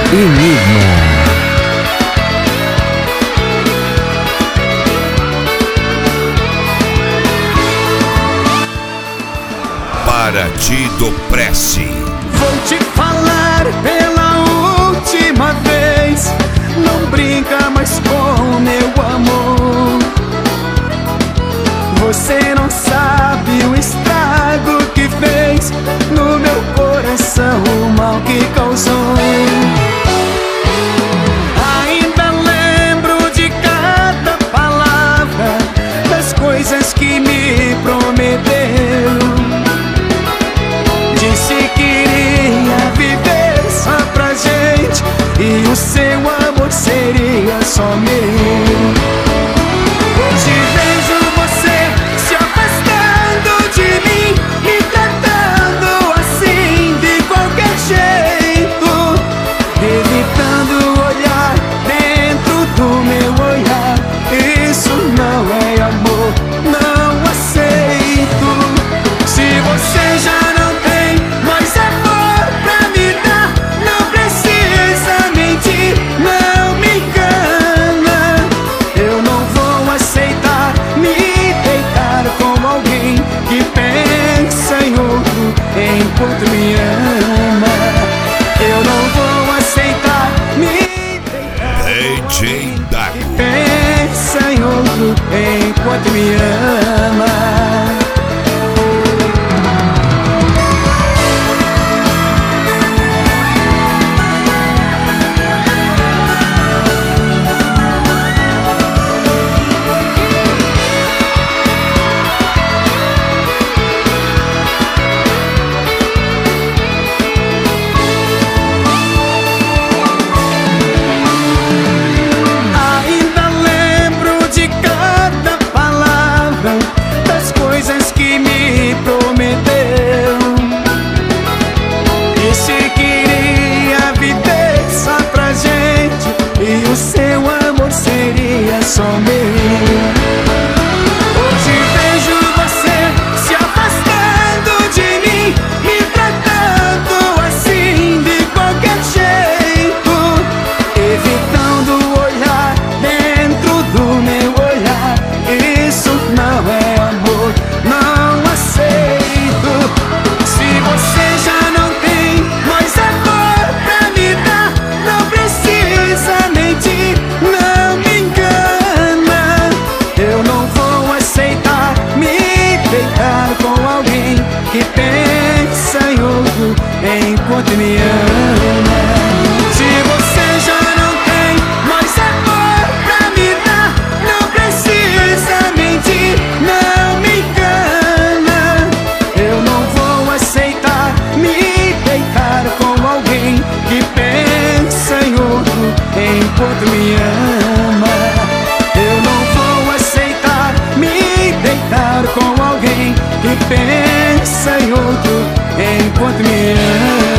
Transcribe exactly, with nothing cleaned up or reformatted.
Enigma. Para ti do Prece. Vou te falar pela última vez, não brinca mais com meu amor. Você não sabe o estrago que fez no meu coração, o mal que causou. Ainda lembro de cada palavra, das coisas que me prometeu. Disse que iria viver só pra gente, e o seu amor seria só meu. Hoje vejo você se afastando de mim, me tratando assim de qualquer jeito, evitando olhar dentro do meu olhar. Isso não é amor, não aceito. Se você já não tem mais amor pra me dar, não precisa mentir, não me engana. Eu não vou aceitar me deitar com alguém que pensa em outro enquanto me ama. Eu não vou aceitar me deitar D J Dago. que pensa em outro enquanto me ama. O seu amor seria só meu. Hoje vejo você se afastando de mim, me tratando assim de qualquer jeito, evitando olhar dentro do meu olhar. Isso não é amor, não aceito. Se você já não tem mais amor pra me dar, não precisa mentir, não me engana. Eu não vou aceitar me deitar com alguém que pensa em outro enquanto me ama. Se você já não tem mais amor pra me dar, não precisa mentir, não me engana. Eu não vou aceitar me deitar com alguém que pensa em outro enquanto me ama. Eu não vou aceitar me deitar com alguém que pensa em outro enquanto me ama.